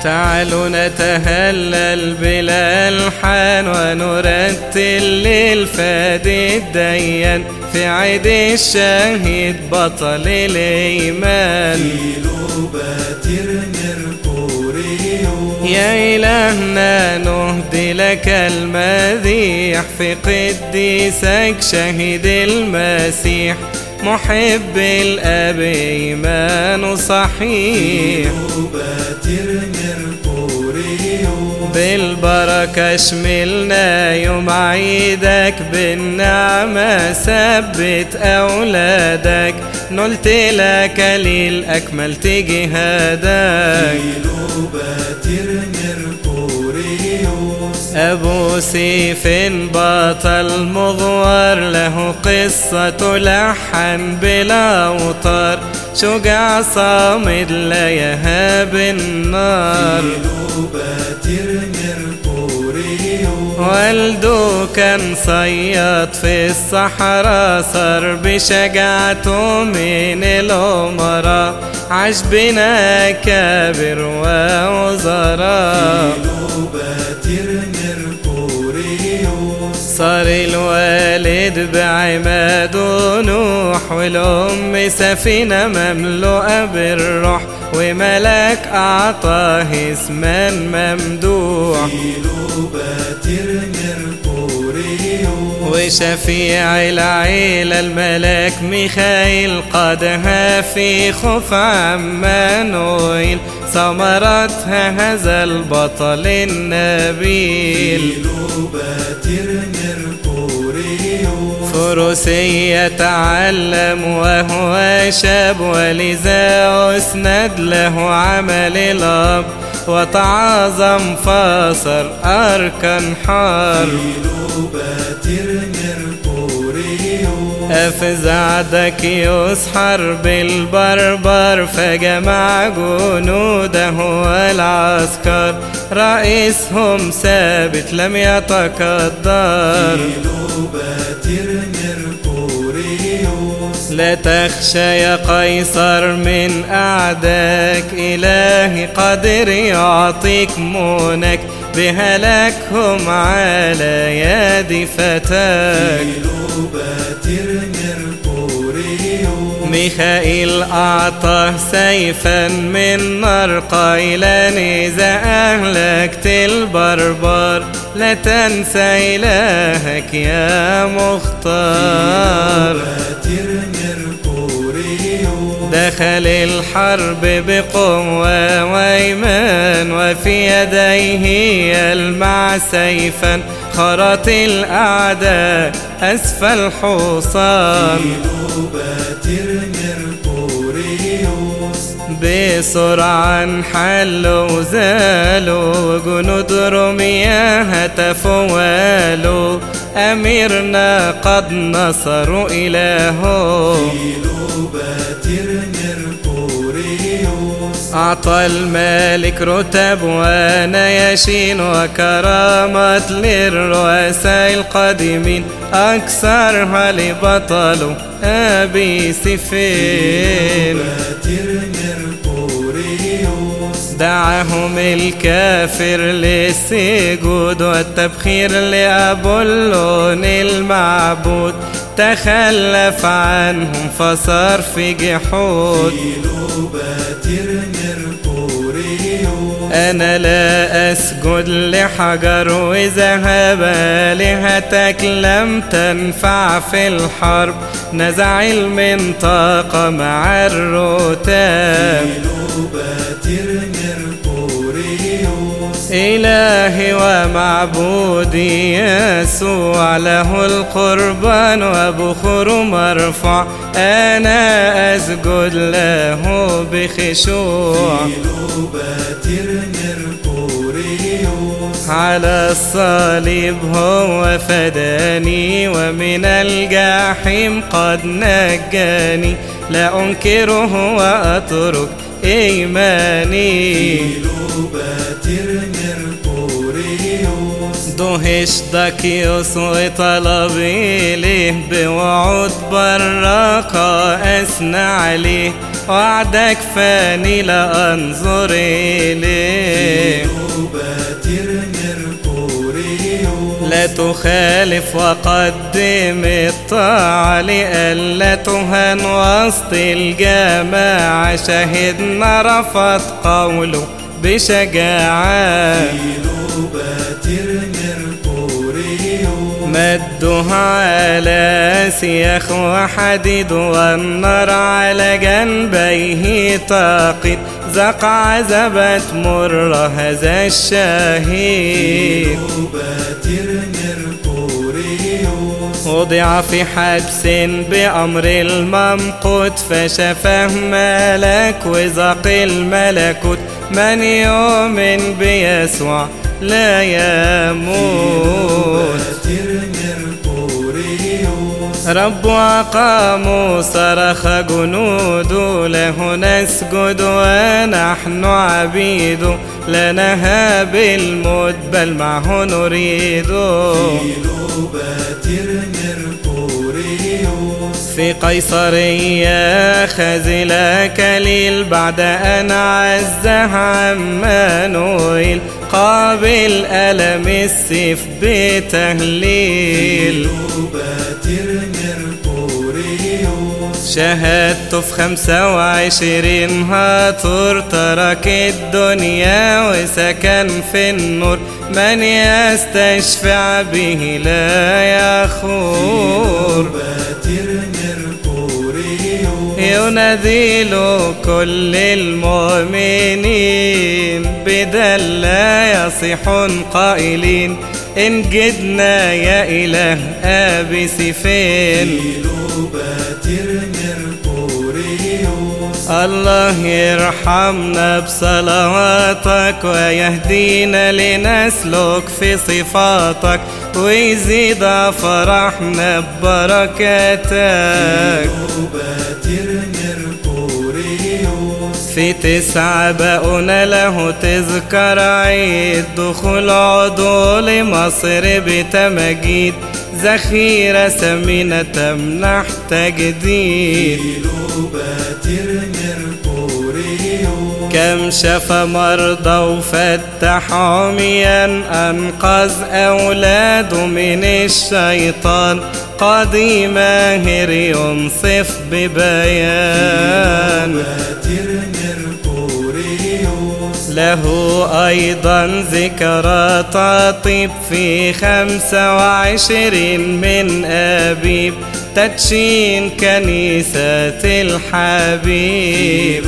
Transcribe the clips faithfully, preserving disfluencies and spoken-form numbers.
تعالوا نتهلل بالألحان ونرتل للفادي الديان في عيد الشهيد بطل الإيمان يا إلهنا نهدي لك المديح في قديسك شهيد المسيح محب الأب إيمان صحيح بالبركة اشملنا يوم عيدك بالنعمة ثبت أولادك نلت لك للأكمل جهادك أبو سيف بطل مغوار له قصة لحن بالأوتار شجاع صامد لا يهاب النار والده كان صياد في الصحراء صار بشجاعته من الأمراء عاش بنا كابر ووزراء صار الوالد بعماد نوح والأم سفينة مملوءة بالروح وملك أعطاه اسما ممدوح وشفيع العيلة الملك ميخائيل قادها في خوف عمانويل ثمرتها هذا البطل النبيل فروسية تعلم وهو شاب ولذا أسند له عمل الأب وتعاظم فاصر أركان حرب أفزع دكيوس حرب البربر فجمع جنوده والعسكر رئيسهم ثابت لم يتقدر لا تخشى يا قيصر من أعداك إلهي قادر يعطيك منك بهلاكهم على يد فتاك ميخائيل أعطاه سيفا من نار قائلا إذا أهلكت البربر لا تنسى إلهك يا مختار دخل الحرب بقوة وإيمان وفي يديه يلمع سيفا خرط الأعداء أسفل حصان بسرعة انحلوا زالوا جنود روميا هتفوا والوا أميرنا قد نصروا إلهه أعطى الملك رتب ونياشين وكرامات للرؤساء القادمين أكثرها لبطل أبي سفين دعاهم الكافر للسجود والتبخير لأبولون المعبود تخلف عنهم فصار في جحود أنا لا أسجد لحجر وذهب آلهتك لم تنفع في الحرب نزع المنطقة مع الرتاب إلهي ومعبودي يسوع له القربان وبخور مرفوع أنا أسجد له بخشوع على الصليب هو فداني ومن الجحيم قد نجاني لا أنكره وأترك إيماني دهش دكيوس وطلب إليه بوعود براقة أثنى عليه وعدك فاني لا أنظر إليه. لا تخالف وقدم الطاعة لئلا تهان وسط الجماعة. شهدنا رفض قوله بشجاعة. مدها على سياخ وحديد والنار على جنبيه طاقد. ذاق عذبت مر هذا الشهيد. وضع في حبس بأمر الممقوت فشفاه ملك وذاق الملكوت. من يؤمن بيسوع لا يموت. رب أقام صرخ جنود له نسجد ونحن عبيد. لا نهاب الموت بل معه نريد. في قيصرية خزل كليل بعد أن عزه عمانويل. قابل ألم السيف بتهليل. شهدت في خمسة وعشرين هاتور ترك الدنيا وسكن في النور. من يستشفع به لا يخور. ينادي له كل المؤمنين بدل لا يصيح قائلين. إن جدنا يا إله أبي سيفين. الله يرحمنا بصلواتك ويهدينا لنسلك في صفاتك ويزيد فرحنا ببركاتك. في تسعة بقونا له تذكر عيد دخول عضو لمصر بتمجيد. ذخيرة ثمينة تمنح تجديد. كم شفى مرضى وفتح عميا. أنقذ أولاده من الشيطان. قاضي ماهر ينصف ببيان. له أيضا ذكرى تطيب في خمسة وعشرين من أبيب. تدشين كنيسة الحبيب.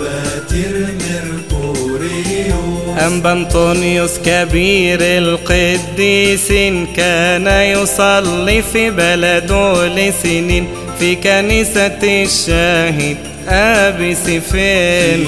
أنبا أنطونيوس كبير القديسين كان يصلي في بلده لسنين في كنيسة الشاهد أبي سيفين.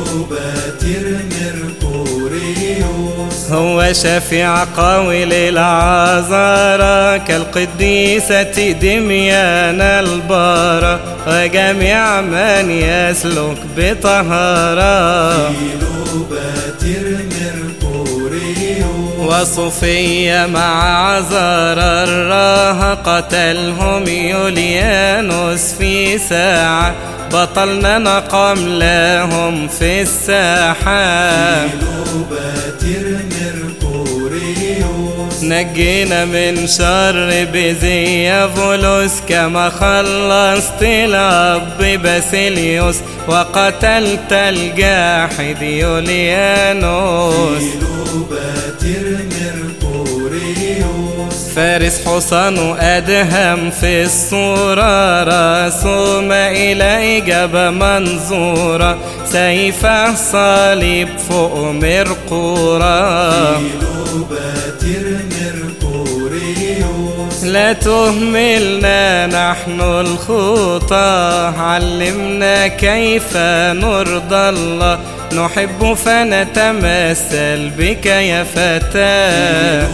هو شفيع قوي للعذارى كالقديسة دميان البارة وجميع من يسلك بطهارة. وصوفية مع عذار الراها قتلهم يوليانوس في ساعة. بطلنا نقام لهم في الساحة. نجينا من شر بزيافولوس كما خلصت الأب باسيليوس وقتلت الجاحد يوليانوس. فارس حصان أدهم في الصورة رسوم إلى إجابة منظورة. سيفه صليب فوق مرقورة. لا تهملنا نحن الخطى. علمنا كيف نرضى الله. نحب فنتمثل بك يا فتى.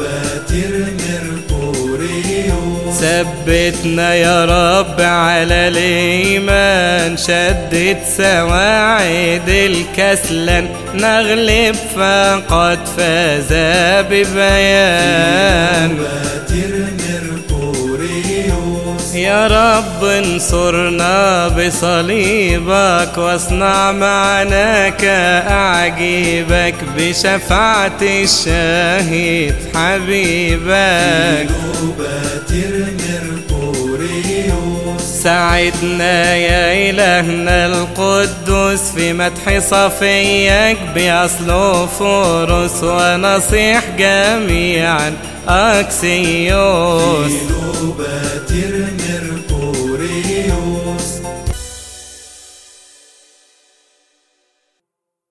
ثبتنا يا رب على الإيمان. شدد سواعد الكسلان. نغلب فقد فاز ببيان. يا رب انصرنا بصليبك واصنع معنا كأعجيبك بشفاعة الشهيد حبيبك. ساعدنا يا إلهنا القدوس في مدح صفيك بأصل فرس ونصيح جميعا أكسيوس.